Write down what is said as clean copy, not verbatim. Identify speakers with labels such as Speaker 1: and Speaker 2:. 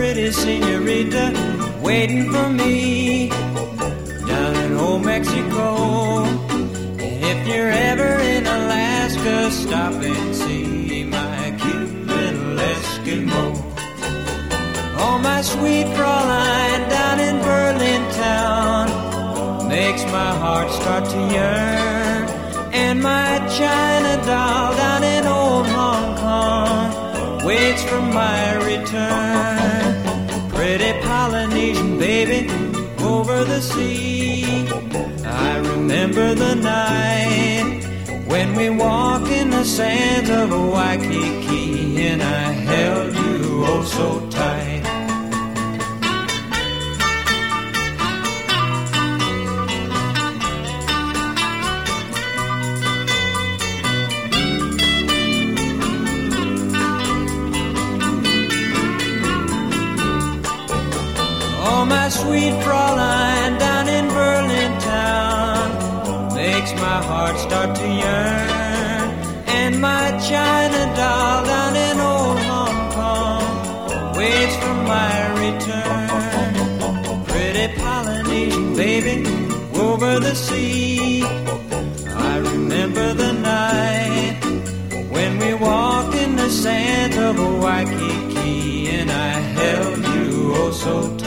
Speaker 1: pretty senorita waiting for me down in old Mexico. If you're ever in Alaska, stop and see my cute little Eskimo. Oh, my sweet Fraulein down in Berlin town makes my heart start to yearn. And my China doll down in old Hong Kong waits for my return. Pretty Polynesian baby over the sea, I remember the night when we walked in the sands of Waikiki, and I held you oh so tight. Oh, my sweet Fraulein down in Berlin town makes my heart start to yearn. And my China doll down in old Hong Kong waits for my return. Pretty Polynesian baby over the sea, I remember the night when we walked in the sands of Waikiki, and I held you oh so tight.